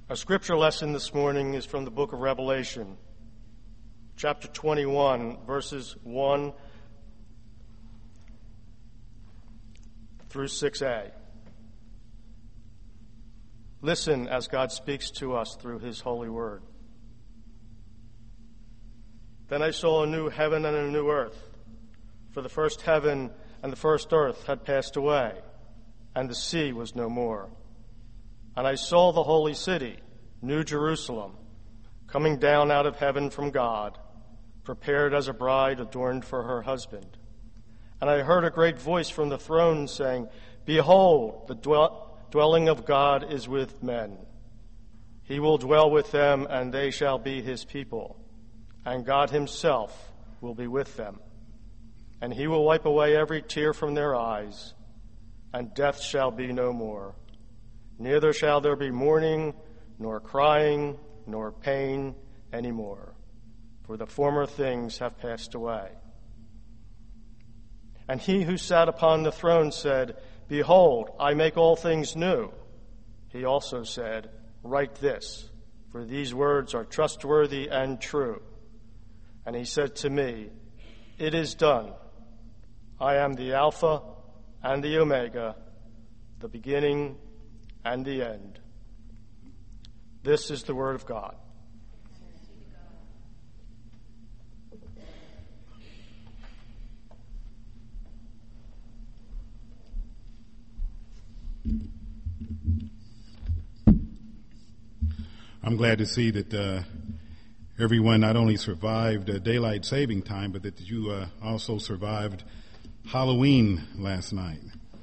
Our scripture lesson this morning is from the book of Revelation, chapter 21, verses 1 through 6a. Listen as God speaks to us through his holy word. Then I saw a new heaven and a new earth, for the first heaven and the first earth had passed away, and the sea was no more. And I saw the holy city, New Jerusalem, coming down out of heaven from God, prepared as a bride adorned for her husband. And I heard a great voice from the throne saying, Behold, the dwelling of God is with men. He will dwell with them, and they shall be his people. And God himself will be with them. And he will wipe away every tear from their eyes, and death shall be no more. Neither shall there be mourning, nor crying, nor pain any more, for the former things have passed away. And he who sat upon the throne said, Behold, I make all things new. He also said, Write this, for these words are trustworthy and true. And he said to me, It is done. I am the Alpha and the Omega, the beginning and the end. This is the word of God. I'm glad to see that everyone not only survived daylight saving time, but that you also survived Halloween last night.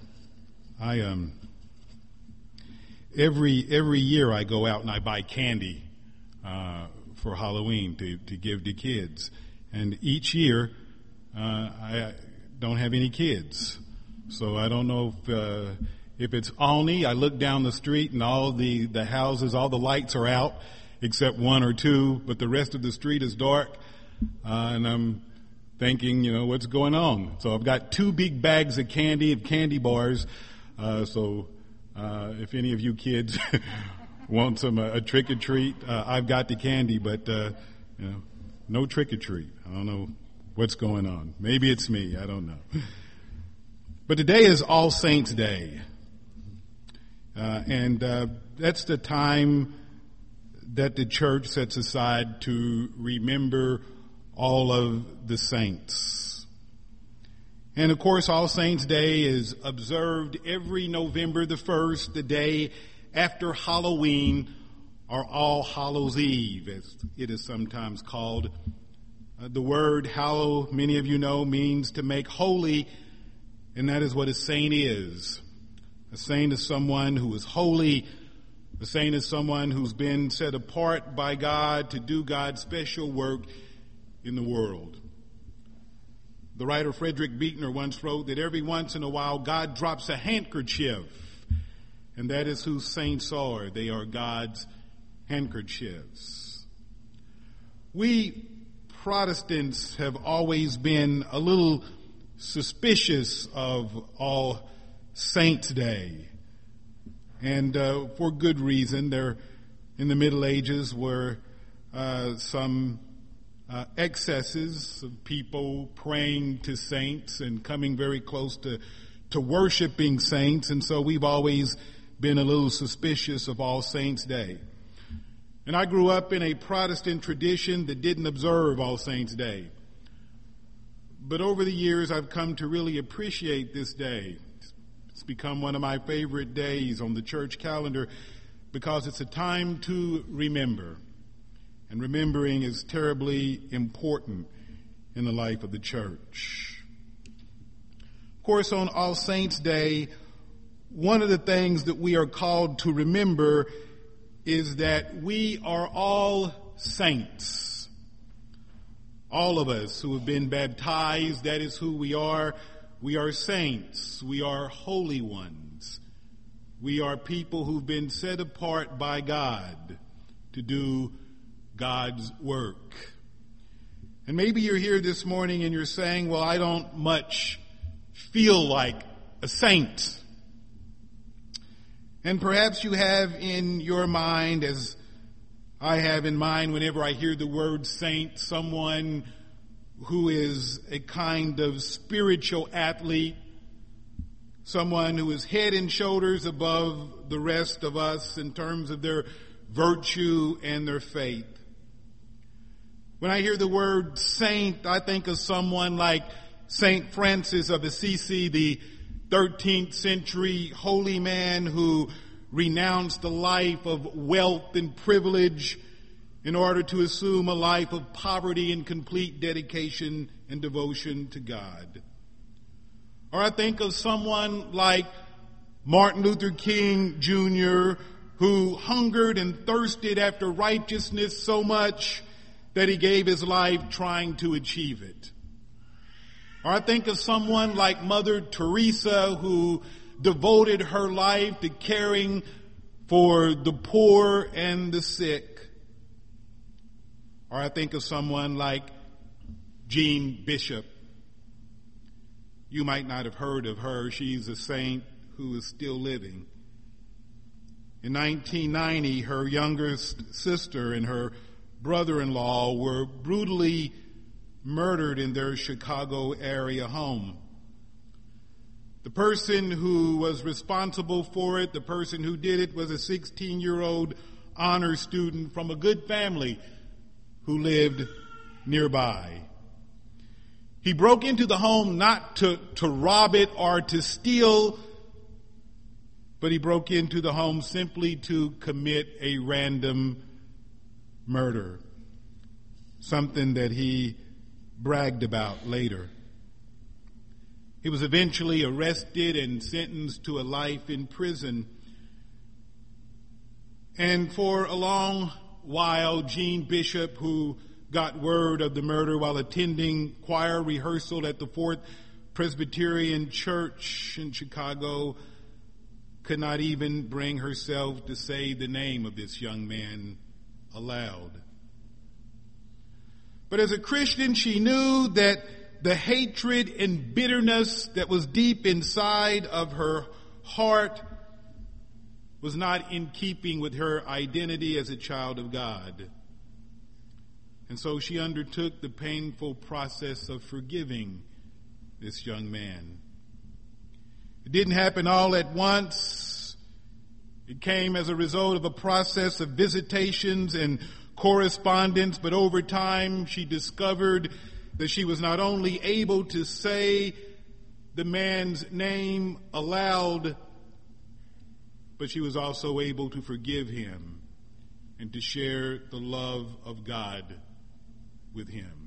Every year I go out and I buy candy for Halloween to give to kids, and each year I don't have any kids, so I don't know if it's Alney. I look down the street and all the houses, all the lights are out except one or two, but the rest of the street is dark, and I'm thinking, what's going on? So I've got 2 big bags of candy bars, so if any of you kids want a trick or treat, I've got the candy, but no trick or treat. I don't know what's going on. Maybe it's me. I don't know. But today is All Saints' Day, and that's the time that the church sets aside to remember all of the saints. And of course, All Saints' Day is observed every November the 1st, the day after Halloween, or All Hallows' Eve, as it is sometimes called. The word hallow, many of you know, means to make holy, and that is what a saint is. A saint is someone who is holy. A saint is someone who's been set apart by God to do God's special work in the world. The writer Frederick Buechner once wrote that every once in a while God drops a handkerchief, and that is who saints are. They are God's handkerchiefs. We Protestants have always been a little suspicious of All Saints' Day, and for good reason. There, in the Middle Ages, were some excesses of people praying to saints and coming very close to worshiping saints, and so we've always been a little suspicious of All Saints' Day. And I grew up in a Protestant tradition that didn't observe All Saints' Day. But over the years, I've come to really appreciate this day. It's become one of my favorite days on the church calendar because it's a time to remember. And remembering is terribly important in the life of the church. Of course, on All Saints' Day, one of the things that we are called to remember is that we are all saints. All of us who have been baptized, that is who we are. We are saints. We are holy ones. We are people who've been set apart by God to do God's work. And maybe you're here this morning and you're saying, well, I don't much feel like a saint. And perhaps you have in your mind, as I have in mind whenever I hear the word saint, someone who is a kind of spiritual athlete, someone who is head and shoulders above the rest of us in terms of their virtue and their faith. When I hear the word saint, I think of someone like Saint Francis of Assisi, the 13th century holy man who renounced a life of wealth and privilege in order to assume a life of poverty and complete dedication and devotion to God. Or I think of someone like Martin Luther King Jr., who hungered and thirsted after righteousness so much that he gave his life trying to achieve it. Or I think of someone like Mother Teresa, who devoted her life to caring for the poor and the sick. Or I think of someone like Jean Bishop. You might not have heard of her. She's a saint who is still living. In 1990, her youngest sister and her brother-in-law were brutally murdered in their Chicago area home. The person who was responsible for it, the person who did it, was a 16-year-old honor student from a good family who lived nearby. He broke into the home not to rob it or to steal, but he broke into the home simply to commit a random murder, something that he bragged about later. He was eventually arrested and sentenced to a life in prison. And for a long while, Jean Bishop, who got word of the murder while attending choir rehearsal at the Fourth Presbyterian Church in Chicago, could not even bring herself to say the name of this young man aloud. But as a Christian, she knew that the hatred and bitterness that was deep inside of her heart was not in keeping with her identity as a child of God. And so she undertook the painful process of forgiving this young man. It didn't happen all at once. It came as a result of a process of visitations and correspondence, but over time she discovered that she was not only able to say the man's name aloud, but she was also able to forgive him and to share the love of God with him.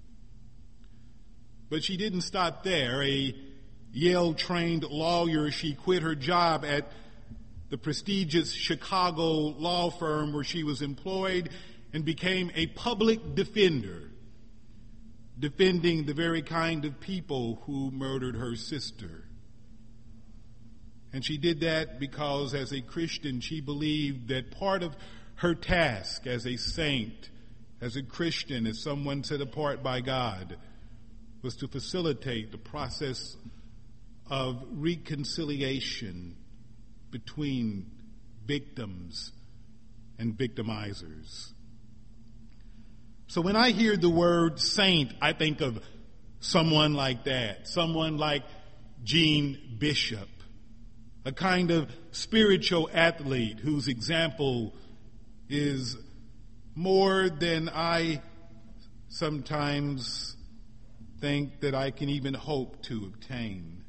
But she didn't stop there. A Yale-trained lawyer, she quit her job at the prestigious Chicago law firm where she was employed and became a public defender, defending the very kind of people who murdered her sister. And she did that because as a Christian, she believed that part of her task as a saint, as a Christian, as someone set apart by God, was to facilitate the process of reconciliation between victims and victimizers. So when I hear the word saint, I think of someone like that, someone like Jean Bishop, a kind of spiritual athlete whose example is more than I sometimes think that I can even hope to obtain.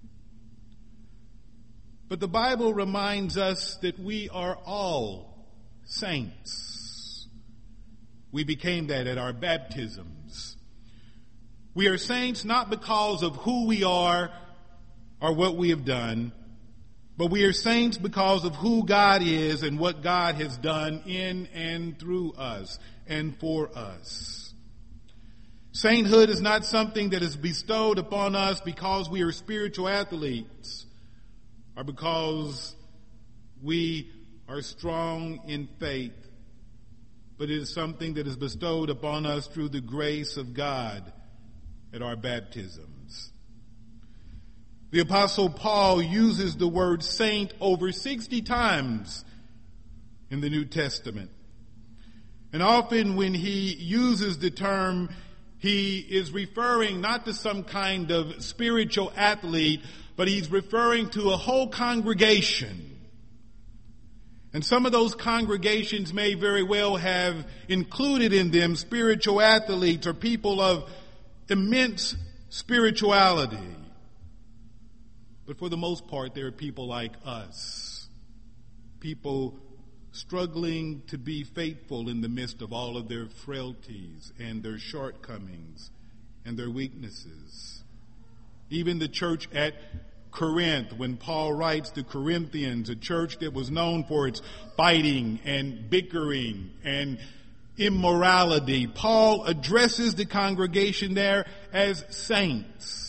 But the Bible reminds us that we are all saints. We became that at our baptisms. We are saints not because of who we are or what we have done, but we are saints because of who God is and what God has done in and through us and for us. Sainthood is not something that is bestowed upon us because we are spiritual athletes or because we are strong in faith, but it is something that is bestowed upon us through the grace of God at our baptisms. The Apostle Paul uses the word saint over 60 times in the New Testament. And often when he uses the term, he is referring not to some kind of spiritual athlete, but he's referring to a whole congregation. And some of those congregations may very well have included in them spiritual athletes or people of immense spirituality. But for the most part, there are people like us, people struggling to be faithful in the midst of all of their frailties and their shortcomings and their weaknesses. Even the church at Corinth, when Paul writes to Corinthians, a church that was known for its fighting and bickering and immorality, Paul addresses the congregation there as saints.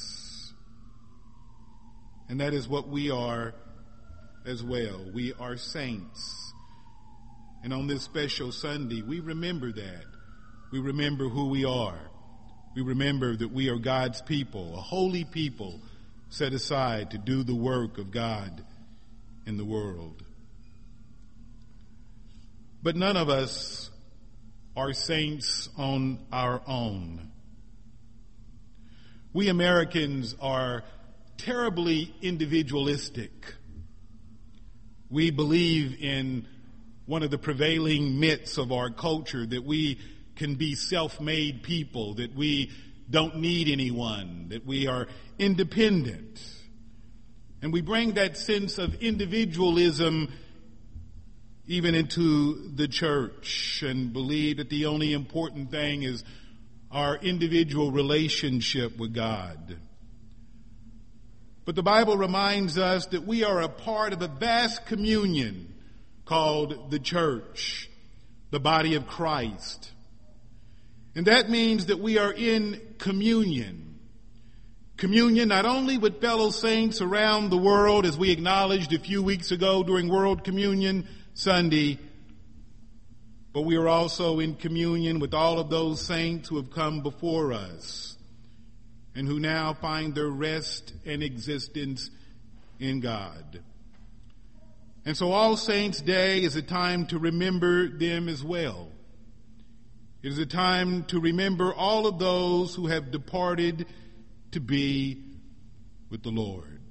And that is what we are as well. We are saints. And on this special Sunday, we remember that. We remember who we are. We remember that we are God's people, a holy people set aside to do the work of God in the world. But none of us are saints on our own. We Americans are terribly individualistic. We believe in one of the prevailing myths of our culture, that we can be self-made people, that we don't need anyone, that we are independent. And we bring that sense of individualism even into the church and believe that the only important thing is our individual relationship with God. But the Bible reminds us that we are a part of a vast communion called the church, the body of Christ. And that means that we are in communion. Communion not only with fellow saints around the world, as we acknowledged a few weeks ago during World Communion Sunday, but we are also in communion with all of those saints who have come before us and who now find their rest and existence in God. And so All Saints' Day is a time to remember them as well. It is a time to remember all of those who have departed to be with the Lord.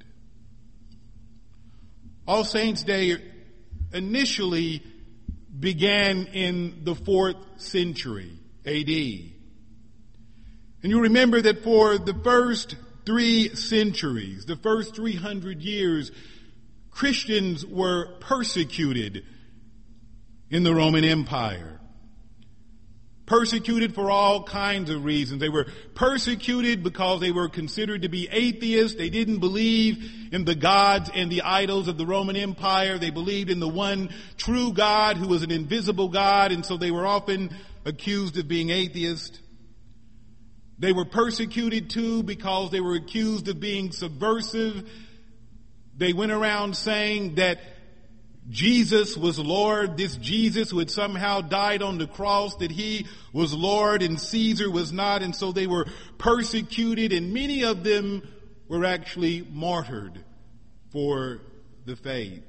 All Saints' Day initially began in the 4th century A.D. And you remember that for the first 3 centuries, the first 300 years, Christians were persecuted in the Roman Empire. Persecuted for all kinds of reasons. They were persecuted because they were considered to be atheists. They didn't believe in the gods and the idols of the Roman Empire. They believed in the one true God who was an invisible God, and so they were often accused of being atheists. They were persecuted too because they were accused of being subversive. They went around saying that Jesus was Lord, this Jesus who had somehow died on the cross, that he was Lord and Caesar was not, and so they were persecuted, and many of them were actually martyred for the faith.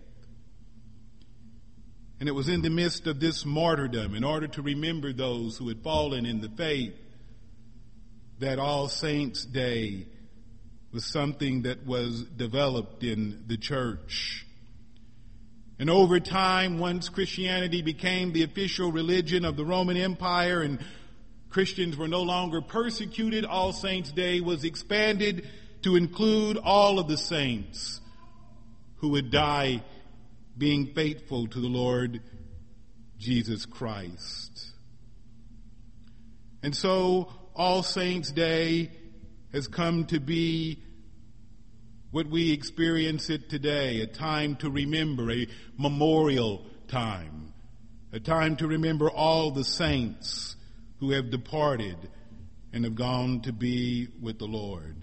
And it was in the midst of this martyrdom, in order to remember those who had fallen in the faith, that All Saints' Day was something that was developed in the church. And over time, once Christianity became the official religion of the Roman Empire and Christians were no longer persecuted, All Saints' Day was expanded to include all of the saints who would die being faithful to the Lord Jesus Christ. And so All Saints' Day has come to be what we experience it today, a time to remember, a memorial time, a time to remember all the saints who have departed and have gone to be with the Lord.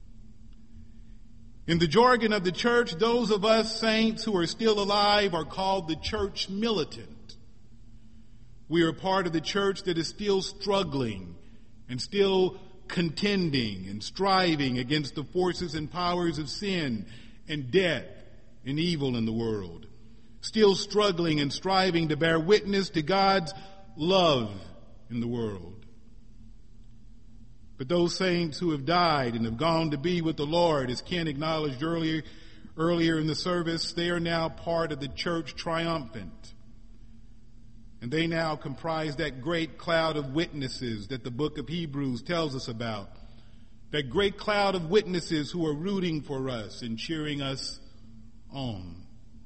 In the jargon of the church, those of us saints who are still alive are called the church militant. We are part of the church that is still struggling and still contending and striving against the forces and powers of sin and death and evil in the world. Still struggling and striving to bear witness to God's love in the world. But those saints who have died and have gone to be with the Lord, as Ken acknowledged earlier in the service, they are now part of the church triumphant. And they now comprise that great cloud of witnesses that the book of Hebrews tells us about. That great cloud of witnesses who are rooting for us and cheering us on.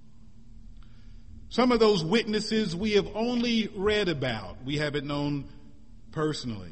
Some of those witnesses we have only read about. We haven't known personally.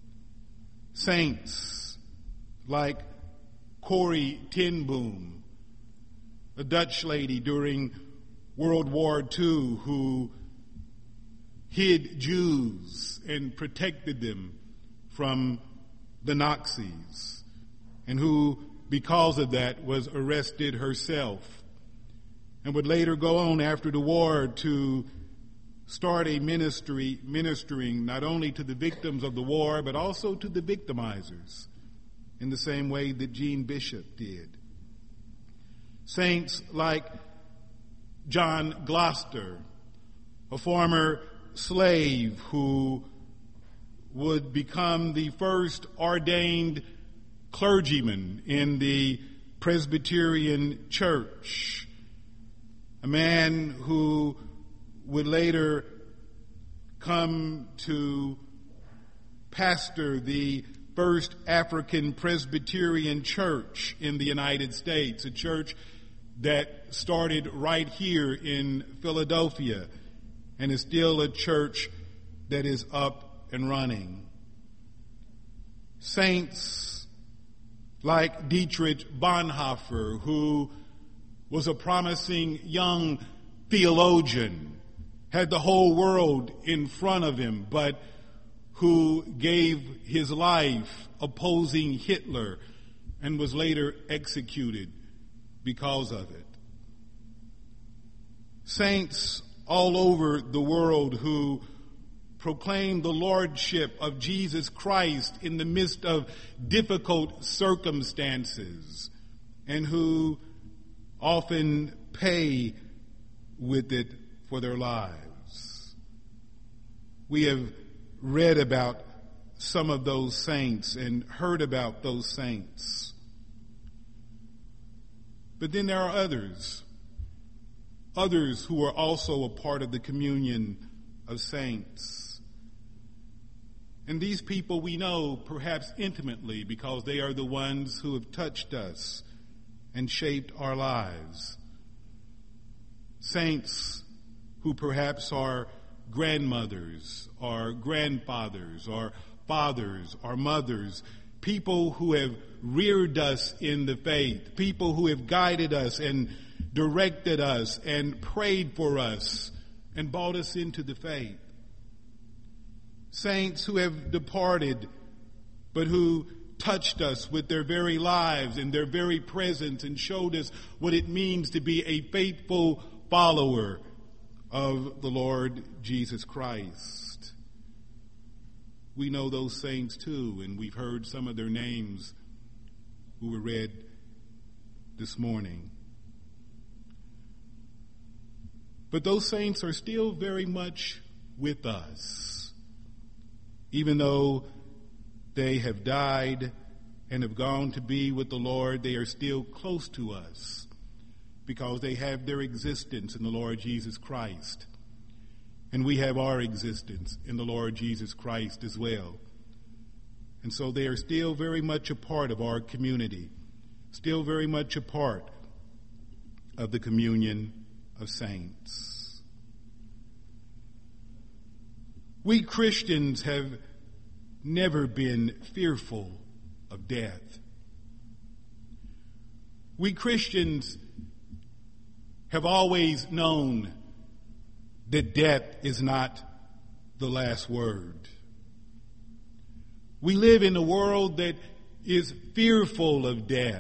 Saints like Corrie ten Boom, a Dutch lady during World War II who hid Jews and protected them from the Nazis, and who, because of that, was arrested herself, and would later go on after the war to start a ministry ministering not only to the victims of the war, but also to the victimizers, in the same way that Jean Bishop did. Saints like John Gloster, a former slave who would become the first ordained clergyman in the Presbyterian Church, a man who would later come to pastor the first African Presbyterian church in the United States, a church that started right here in Philadelphia and is still a church that is up and running. Saints like Dietrich Bonhoeffer, who was a promising young theologian, had the whole world in front of him, but who gave his life opposing Hitler and was later executed because of it. Saints all over the world who proclaim the lordship of Jesus Christ in the midst of difficult circumstances, and who often pay with it for their lives. We have read about some of those saints and heard about those saints. But then there are others who are also a part of the communion of saints. And these people we know perhaps intimately because they are the ones who have touched us and shaped our lives. Saints who perhaps are grandmothers or grandfathers or fathers or mothers, people who have reared us in the faith, people who have guided us and directed us and prayed for us and brought us into the faith. Saints who have departed, but who touched us with their very lives and their very presence and showed us what it means to be a faithful follower of the Lord Jesus Christ. We know those saints too, and we've heard some of their names who were read this morning. But those saints are still very much with us, even though they have died and have gone to be with the Lord. They are still close to us because they have their existence in the Lord Jesus Christ. And we have our existence in the Lord Jesus Christ as well. And so they are still very much a part of our community, still very much a part of the communion of saints. We Christians have never been fearful of death. We Christians have always known that death is not the last word. We live in a world that is fearful of death.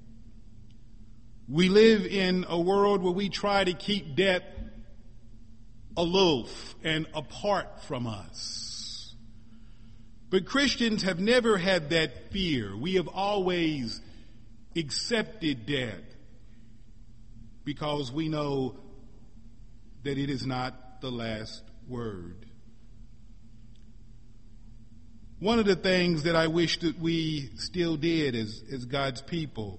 We live in a world where we try to keep death aloof and apart from us. But Christians have never had that fear. We have always accepted death because we know that it is not the last word. One of the things that I wish that we still did as God's people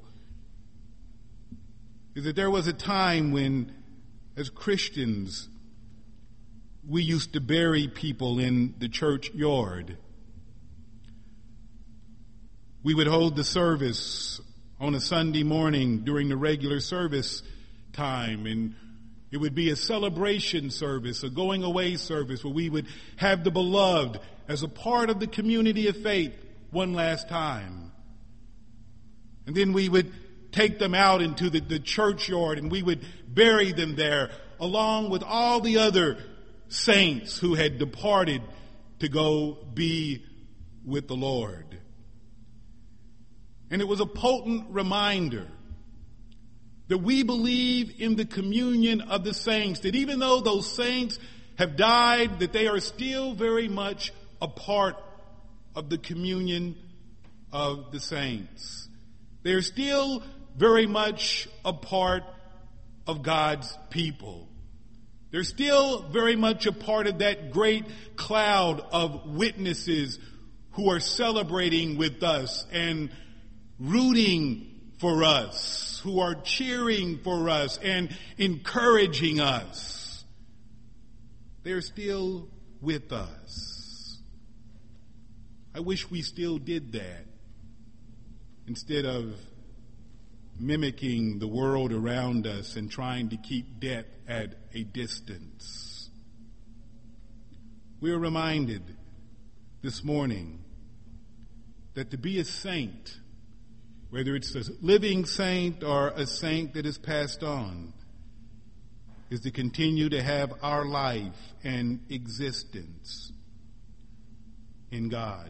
is that there was a time when, as Christians, we used to bury people in the churchyard. We would hold the service on a Sunday morning during the regular service time, and it would be a celebration service, a going away service, where we would have the beloved as a part of the community of faith one last time. And then we would take them out into the churchyard, and we would bury them there along with all the other saints who had departed to go be with the Lord. And it was a potent reminder that we believe in the communion of the saints, that even though those saints have died, that they are still very much a part of the communion of the saints. They are still very much a part of God's people. They're still very much a part of that great cloud of witnesses who are celebrating with us and rooting for us, who are cheering for us and encouraging us. They're still with us. I wish we still did that instead of mimicking the world around us and trying to keep death at a distance. We are reminded this morning that to be a saint, whether it's a living saint or a saint that is passed on, is to continue to have our life and existence in God.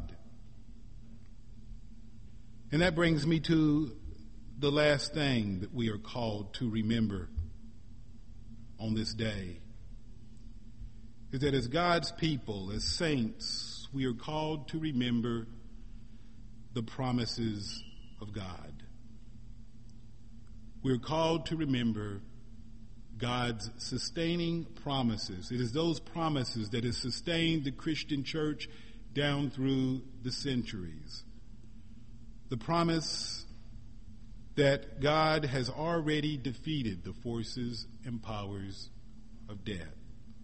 And that brings me to the last thing that we are called to remember on this day, is that as God's people, as saints, we are called to remember the promises of God. We're called to remember God's sustaining promises. It is those promises that have sustained the Christian church down through the centuries. The promise that God has already defeated the forces and powers of death.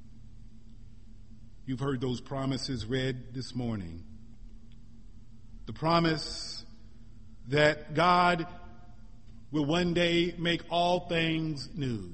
You've heard those promises read this morning. The promise that God will one day make all things new.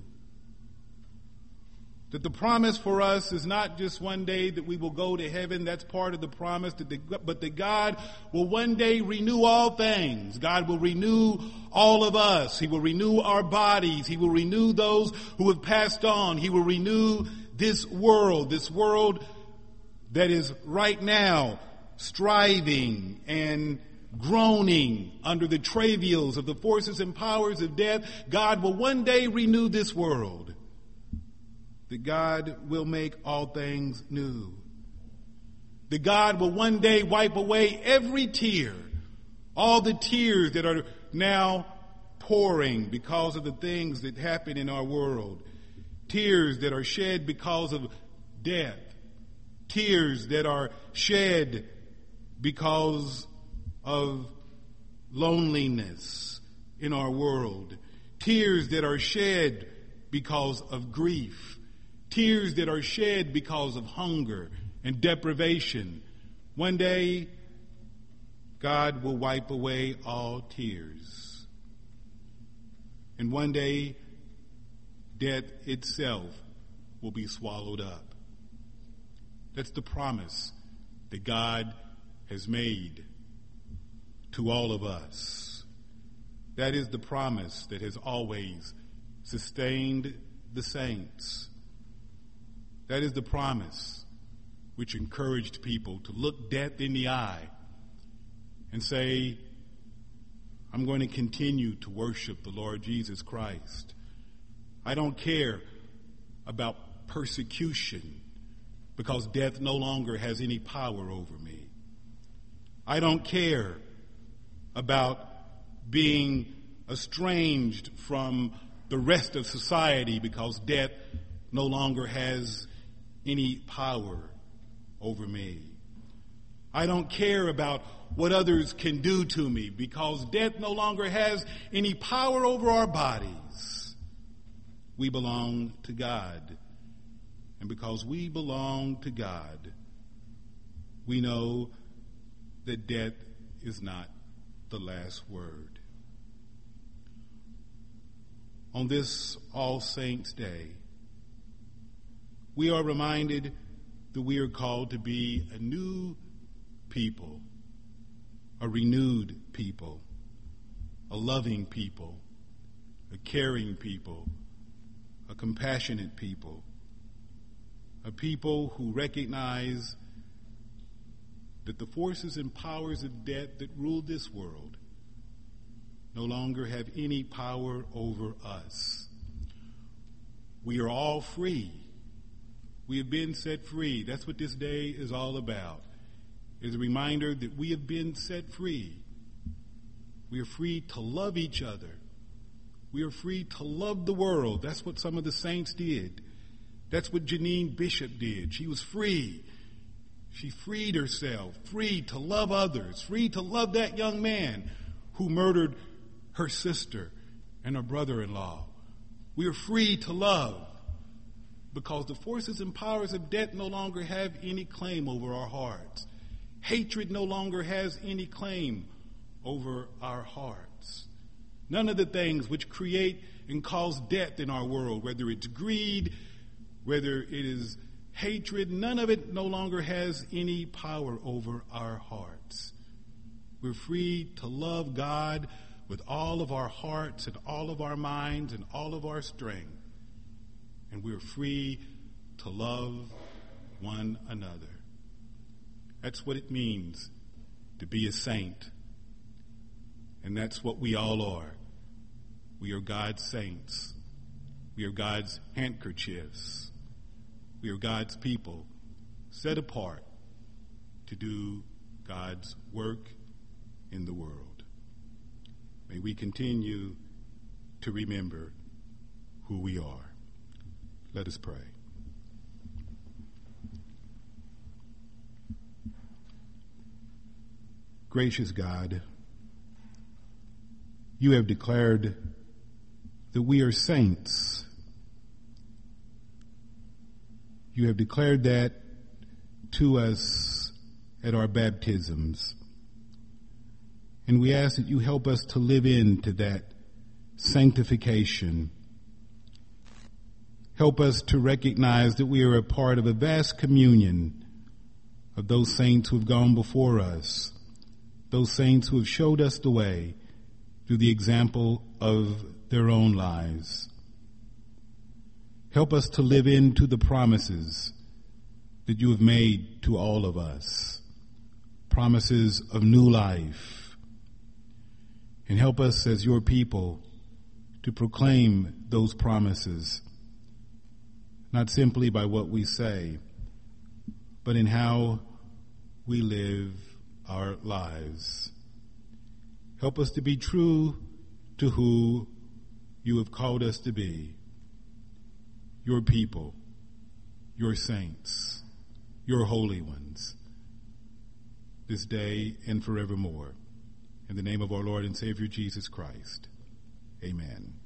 That the promise for us is not just one day that we will go to heaven, that's part of the promise, but that God will one day renew all things. God will renew all of us. He will renew our bodies. He will renew those who have passed on. He will renew this world that is right now striving and groaning under the travails of the forces and powers of death. God will one day renew this world. That God will make all things new. That God will one day wipe away every tear, all the tears that are now pouring because of the things that happen in our world. Tears that are shed because of death. Tears that are shed because of loneliness in our world. Tears that are shed because of grief. Tears that are shed because of hunger and deprivation. One day, God will wipe away all tears. And one day, death itself will be swallowed up. That's the promise that God has made to all of us. That is the promise that has always sustained the saints. That is the promise which encouraged people to look death in the eye and say, I'm going to continue to worship the Lord Jesus Christ. I don't care about persecution because death no longer has any power over me. I don't care about being estranged from the rest of society because death no longer has any power over me. I don't care about what others can do to me because death no longer has any power over our bodies. We belong to God. And because we belong to God, we know that death is not the last word. On this All Saints' Day, we are reminded that we are called to be a new people, a renewed people, a loving people, a caring people, a compassionate people, a people who recognize that the forces and powers of death that rule this world no longer have any power over us. We are all free. We have been set free. That's what this day is all about. It's a reminder that we have been set free. We are free to love each other. We are free to love the world. That's what some of the saints did. That's what Janine Bishop did. She was free. She freed herself, free to love others, free to love that young man who murdered her sister and her brother-in-law. We are free to love because the forces and powers of death no longer have any claim over our hearts. Hatred no longer has any claim over our hearts. None of the things which create and cause death in our world, whether it's greed, whether it is hatred, none of it no longer has any power over our hearts. We're free to love God with all of our hearts and all of our minds and all of our strength. And we're free to love one another. That's what it means to be a saint. And that's what we all are. We are God's saints. We are God's handkerchiefs. We are God's people set apart to do God's work in the world. May we continue to remember who we are. Let us pray. Gracious God, you have declared that we are saints. You have declared that to us at our baptisms. And we ask that you help us to live into that sanctification. Help us to recognize that we are a part of a vast communion of those saints who have gone before us, those saints who have showed us the way through the example of their own lives. Help us to live into the promises that you have made to all of us, promises of new life. And help us as your people to proclaim those promises, not simply by what we say, but in how we live our lives. Help us to be true to who you have called us to be, your people, your saints, your holy ones, this day and forevermore. In the name of our Lord and Savior Jesus Christ, amen.